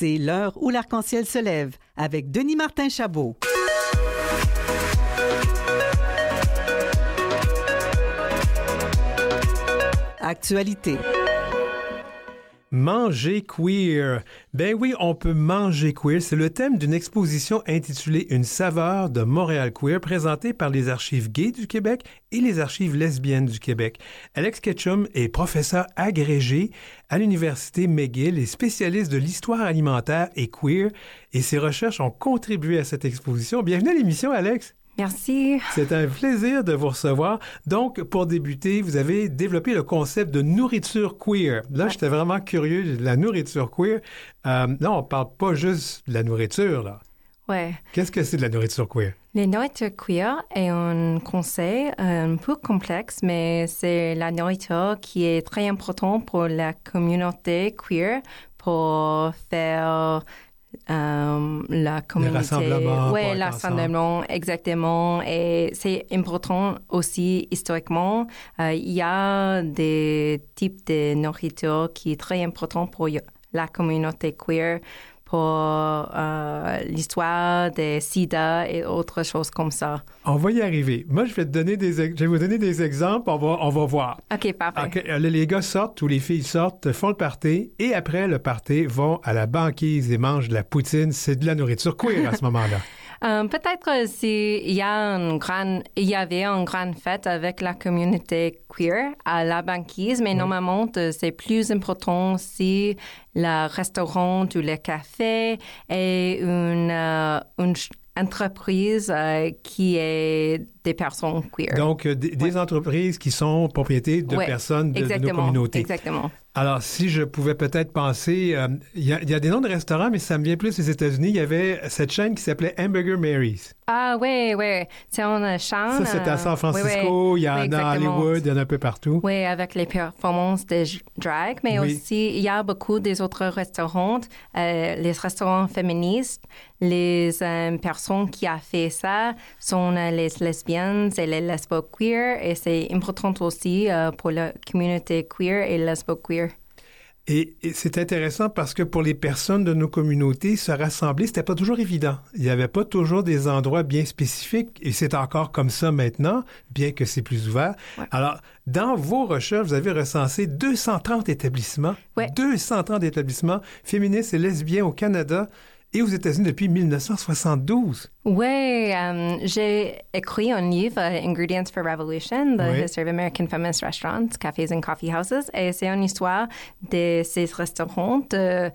C'est l'heure où l'arc-en-ciel se lève avec Denis Martin-Chabot. Actualité. Manger queer. Ben oui, on peut manger queer. C'est le thème d'une exposition intitulée Une saveur de Montréal queer présentée par les archives gays du Québec et les archives lesbiennes du Québec. Alex Ketchum est professeur agrégé à l'Université McGill et spécialiste de l'histoire alimentaire et queer et ses recherches ont contribué à cette exposition. Bienvenue à l'émission, Alex. Merci. C'est un plaisir de vous recevoir. Donc, pour débuter, vous avez développé le concept de nourriture queer. Là, j'étais vraiment curieux de la nourriture queer. Là, on parle pas juste de la nourriture, là. Ouais. Qu'est-ce que c'est de la nourriture queer? La nourriture queer est un concept un peu complexe, mais c'est la nourriture qui est très importante pour la communauté queer pour faire la communauté. Le rassemblement. Oui, le rassemblement, exactement. Et c'est important aussi historiquement. Il y a des types de nourriture qui est très important pour la communauté queer, pour l'histoire des sida et autres choses comme ça. On va y arriver. Moi, je vais vous donner des exemples. On va voir. OK, parfait. Okay. Les gars sortent ou les filles sortent, font le party et après le party, vont à la banquise et mangent de la poutine. C'est de la nourriture queer à ce moment-là. Peut-être s'il y avait une grande fête avec la communauté queer à la banquise, mais normalement, c'est plus important si le restaurant ou le café est une entreprise qui est des personnes queer. Donc, des entreprises qui sont propriétés de personnes de nos communautés. Exactement. Alors, si je pouvais peut-être penser, il y a des noms de restaurants, mais ça me vient plus des États-Unis. Il y avait cette chaîne qui s'appelait Hamburger Mary's. Ah oui. C'est une chaîne. Ça, c'est à San Francisco. Il y en a à Hollywood, il y en a un peu partout. Oui, avec les performances de drag, mais aussi, il y a beaucoup des autres restaurants, les restaurants féministes. Les personnes qui ont fait ça sont les lesbiennes et les lesbo-queer, et c'est important aussi pour la communauté queer et lesbo-queer. Et c'est intéressant parce que pour les personnes de nos communautés, se rassembler, c'était pas toujours évident. Il n'y avait pas toujours des endroits bien spécifiques et c'est encore comme ça maintenant, bien que c'est plus ouvert. Ouais. Alors, dans vos recherches, vous avez recensé 230 établissements, 230 établissements féministes et lesbiens au Canada et aux États-Unis depuis 1972. Oui, j'ai écrit un livre, Ingredients for Revolution, The History of American Feminist Restaurants, Cafés and Coffee Houses, et c'est une histoire de ces restaurants.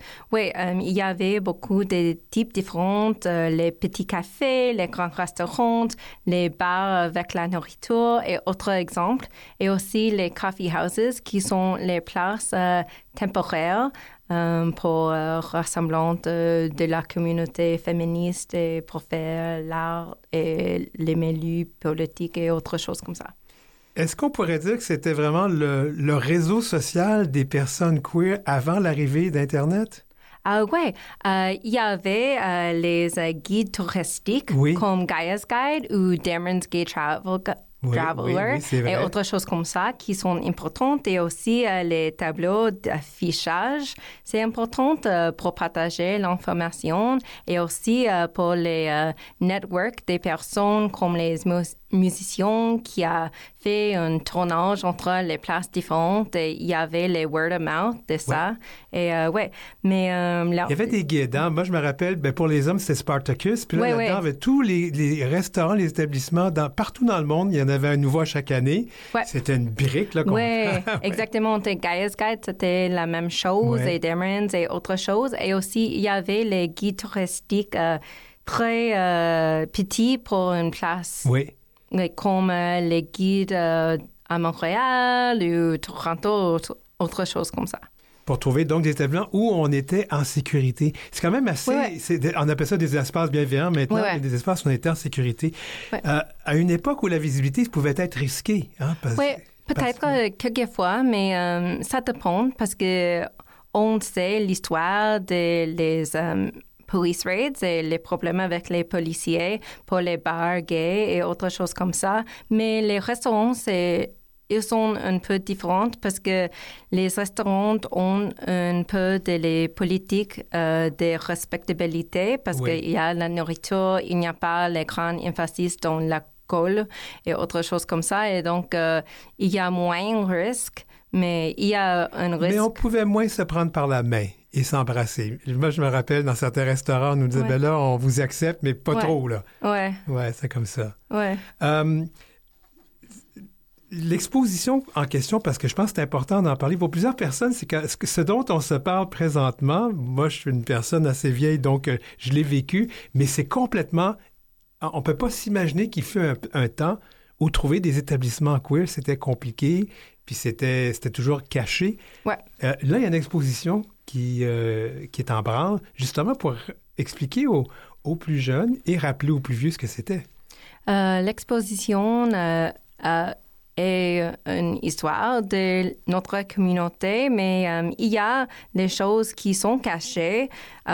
Il y avait beaucoup de types différents, les petits cafés, les grands restaurants, les bars avec la nourriture et autres exemples, et aussi les coffee houses qui sont les places temporaires pour rassemblant de la communauté féministe et pour faire l'art et les menus politiques et autres choses comme ça. Est-ce qu'on pourrait dire que c'était vraiment le réseau social des personnes queer avant l'arrivée d'Internet? Oui, il y avait les guides touristiques comme Gaia's Guide ou Dameron's Gay Traveler et autres choses comme ça qui sont importantes, et aussi les tableaux d'affichage. C'est important pour partager l'information et aussi pour les networks des personnes comme les musiciens qui a fait un tournage entre les places différentes, et il y avait les word of mouth de ça. Et mais il y avait des guides, hein? Moi je me rappelle, pour les hommes c'était Spartacus, puis là, là-dedans avec tous les restaurants, les établissements partout dans le monde, il y en avait un nouveau à chaque année. C'était une brique là. Exactement. Gaia's Guide, c'était la même chose, et Dameron's et autre chose, et aussi il y avait les guides touristiques très petits pour une place. Comme les guides à Montréal ou Toronto, autre chose comme ça. Pour trouver donc des établissements où on était en sécurité. C'est quand même assez... on appelle ça des espaces bienveillants maintenant, mais des espaces où on était en sécurité. À une époque où la visibilité pouvait être risquée. Hein, peut-être quelquefois, mais ça dépend parce que on sait l'histoire des police raids et les problèmes avec les policiers pour les bars gays et autres choses comme ça. Mais les restaurants, c'est ils sont un peu différents parce que les restaurants ont un peu de les politiques de respectabilité parce qu'il y a la nourriture, il n'y a pas les grands emphasis dans l'alcool et autre chose comme ça. Et donc, il y a moins de risques, mais il y a un risque. Mais on pouvait moins se prendre par la main et s'embrasser. Moi, je me rappelle, dans certains restaurants, on nous disait, ben là, on vous accepte, mais pas trop, là. Ouais. Ouais, c'est comme ça. Ouais. L'exposition en question, parce que je pense que c'est important d'en parler pour plusieurs personnes, c'est que ce dont on se parle présentement, moi, je suis une personne assez vieille, donc je l'ai vécu, mais c'est complètement... On peut pas s'imaginer qu'il fut un temps où trouver des établissements queer, c'était compliqué, puis c'était toujours caché. Ouais. Là, il y a une exposition qui est en branle, justement pour expliquer aux plus jeunes et rappeler aux plus vieux ce que c'était. L'exposition est une histoire de notre communauté, mais il y a des choses qui sont cachées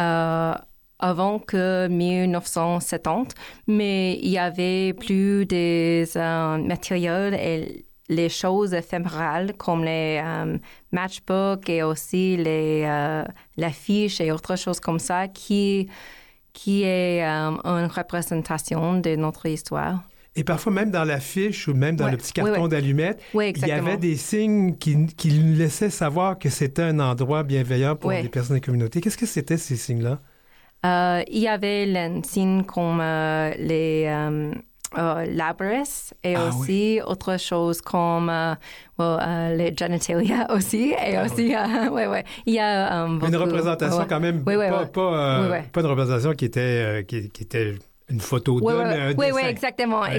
avant que 1970, mais il y avait plus des matériels et les choses éphémérales comme les matchbooks et aussi l'affiche et autres choses comme ça qui est une représentation de notre histoire. Et parfois, même dans l'affiche ou même dans le petit carton d'allumettes, il y avait des signes qui nous laissaient savoir que c'était un endroit bienveillant pour les personnes des communautés. Qu'est-ce que c'était, ces signes-là? Il y avait les signes comme les labris et aussi autre chose comme les genitalia aussi. Et aussi, il y a beaucoup, une représentation quand même, pas une représentation qui était une photo d'homme. Oui, exactement. Puis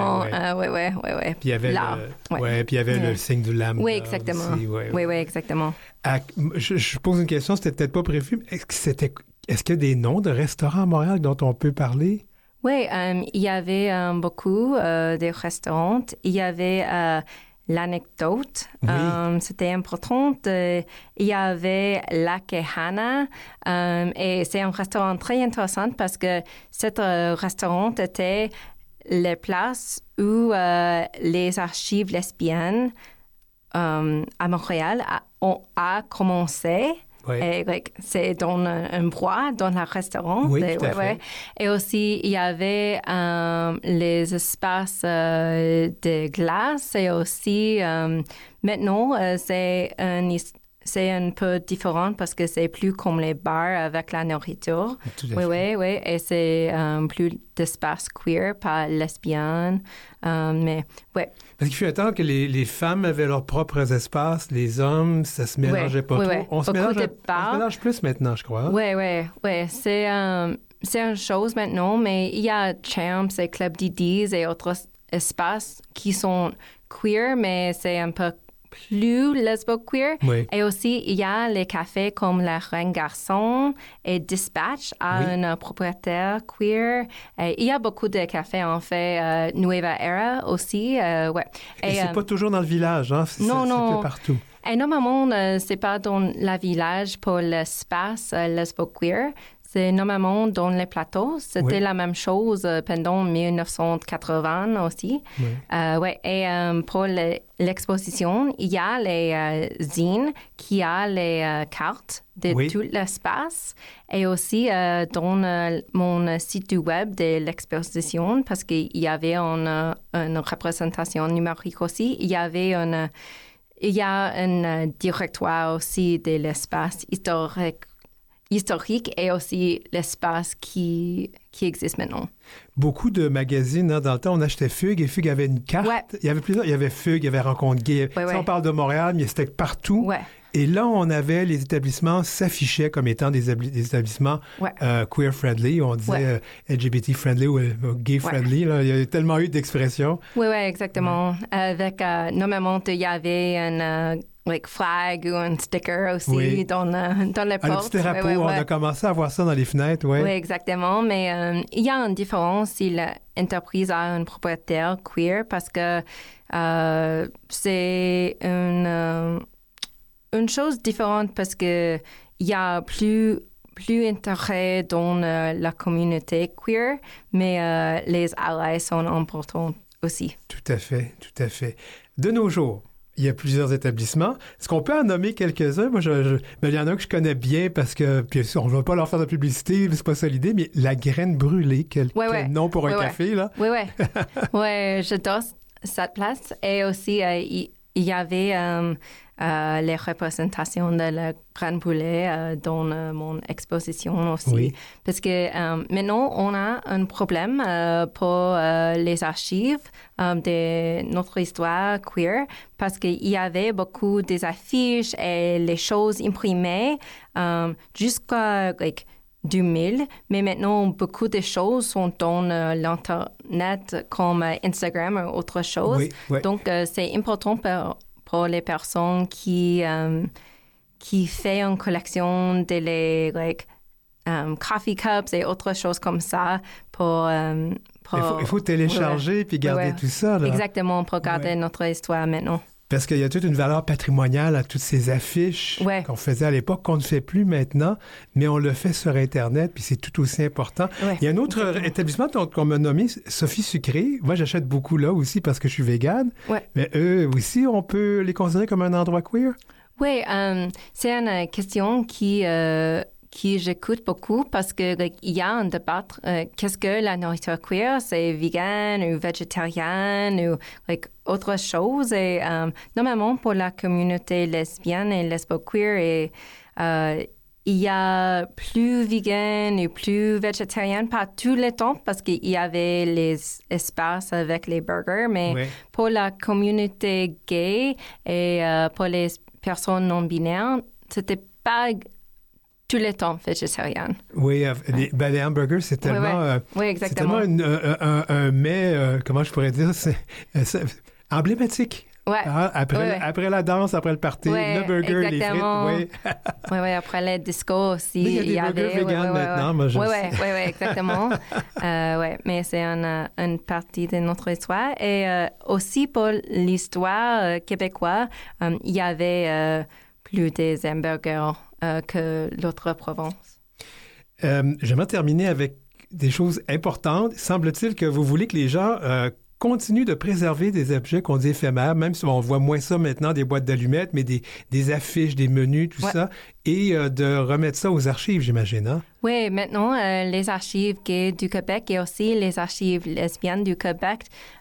il y avait puis il y avait le signe du lame. Oui, exactement. Aussi, oui, exactement. Je pose une question, c'était peut-être pas prévu. Est-ce qu'il y a des noms de restaurants à Montréal dont on peut parler? Oui, il y avait beaucoup de restaurants. Il y avait l'anecdote. Oui. C'était important. Il y avait La Quejana. Et c'est un restaurant très intéressant parce que ce restaurant était la place où les archives lesbiennes à Montréal ont commencé. Oui. Et, c'est dans un bois, dans le restaurant. Oui, tout à fait. Et aussi, il y avait les espaces de glace. Et aussi, maintenant, c'est un peu différent parce que c'est plus comme les bars avec la nourriture. Tout à fait. Oui. Et c'est plus d'espace queer, pas lesbienne. Mais, ouais. Parce qu'il fut un temps que les femmes avaient leurs propres espaces, les hommes, ça se mélangeait pas trop. On se mélange plus maintenant, je crois. Oui. C'est une chose maintenant, mais il y a Champs et Club Didi's et autres espaces qui sont queer, mais c'est un peu plus lesbo-queer. Oui. Et aussi, il y a les cafés comme La Reine Garçon et Dispatch à un propriétaire queer. Et il y a beaucoup de cafés, en fait. Nueva Era aussi, Et c'est pas toujours dans le village, hein? Non. C'est partout. Et normalement, c'est pas dans le village pour l'espace lesbo-queer. C'est normalement dans les plateaux. C'était la même chose pendant 1980 aussi. Et pour l'exposition, il y a les zines qui a les cartes de tout l'espace. Et aussi dans mon site web de l'exposition, parce qu'il y avait une représentation numérique aussi, il y a un directoire aussi de l'espace historique et aussi l'espace qui existe maintenant. Beaucoup de magazines, hein, dans le temps, on achetait Fugue et Fugue avait une carte. Ouais. Il y avait plusieurs. Il y avait Fugue, il y avait Rencontre Gay. On parle de Montréal, mais c'était partout. Ouais. Et là, on avait les établissements s'affichaient comme étant des établissements queer-friendly. On disait LGBT-friendly ou gay-friendly. Là. Il y a tellement eu d'expressions. Oui, exactement. Avec, normalement, il y avait un flag ou un sticker aussi dans les portes. Le petit drapeau, on a commencé à voir ça dans les fenêtres, Oui, exactement. Mais il y a une différence si l'entreprise a un propriétaire queer parce que c'est une chose différente parce que il y a plus d'intérêt dans la communauté queer, mais les alliés sont importants aussi. Tout à fait. de nos jours, il y a plusieurs établissements. Est-ce qu'on peut en nommer quelques-uns? Moi, il y en a un que je connais bien parce que, puis on ne va pas leur faire de publicité, c'est pas ça l'idée, mais la graine brûlée, quel nom pour un café, là? Oui. Oui, j'adore cette place. Et aussi, il y avait les représentations de la graine brûlée dans mon exposition aussi. Oui. Parce que maintenant, on a un problème pour les archives de notre histoire queer parce qu'il y avait beaucoup des affiches et les choses imprimées jusqu'à 2000, mais maintenant, beaucoup de choses sont dans l'Internet comme Instagram ou autre chose. Oui. Donc, c'est important pour les personnes qui fait une collection de les coffee cups et autres choses comme ça pour il faut télécharger puis garder tout ça. Là. Exactement, pour garder notre histoire maintenant. Parce qu'il y a toute une valeur patrimoniale à toutes ces affiches qu'on faisait à l'époque, qu'on ne fait plus maintenant, mais on le fait sur Internet, puis c'est tout aussi important. Il y a un autre établissement qu'on m'a nommé, Sophie Sucré. Moi, j'achète beaucoup là aussi parce que je suis végane. Mais eux aussi, on peut les considérer comme un endroit queer? Oui, c'est une question qui j'écoute beaucoup parce que il y a un débat qu'est-ce que la nourriture queer, c'est vegan ou végétarienne ou autre chose. Et normalement pour la communauté lesbienne et lesbo-queer, il y a plus vegan ou plus végétarien, pas tout le temps parce qu'il y avait les espaces avec les burgers, mais pour la communauté gay et pour les personnes non binaires, c'était pas tout le temps végétarien. Oui, les hamburgers, c'est tellement... Oui, exactement. C'est tellement un mets, comment je pourrais dire, c'est emblématique. Oui. Après la danse, après le party, le burger, exactement. les frites, oui, après le disco aussi. Mais il y a des burgers véganes maintenant, moi, je sais. Oui, exactement. Mais c'est une partie de notre histoire. Et aussi pour l'histoire québécoise, il y avait plus des hamburgers que l'autre province. J'aimerais terminer avec des choses importantes. Semble-t-il que vous voulez que les gens continuent de préserver des objets qu'on dit éphémères, même si on voit moins ça maintenant, des boîtes d'allumettes, mais des affiches, des menus, tout ça, et de remettre ça aux archives, j'imagine, hein? Oui, maintenant, les archives gays du Québec et aussi les archives lesbiennes du Québec,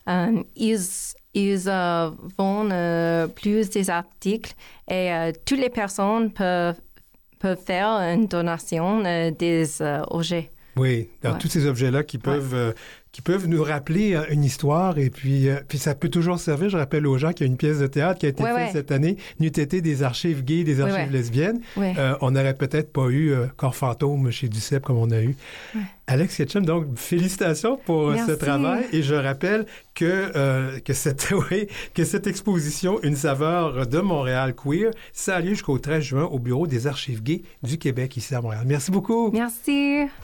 ils vendent plus des articles et toutes les personnes peuvent faire une donation des objets. Oui, tous ces objets-là qui peuvent nous rappeler une histoire et puis ça peut toujours servir. Je rappelle aux gens qu'il y a une pièce de théâtre qui a été faite cette année, n'eût été des archives gays, des archives lesbiennes. On n'aurait peut-être pas eu Corps fantôme chez Duceppe comme on a eu. Alex Ketchum, donc félicitations pour ce travail et je rappelle que cette exposition Une saveur de Montréal queer, ça a lieu jusqu'au 13 juin au bureau des archives gays du Québec ici à Montréal. Merci beaucoup. Merci.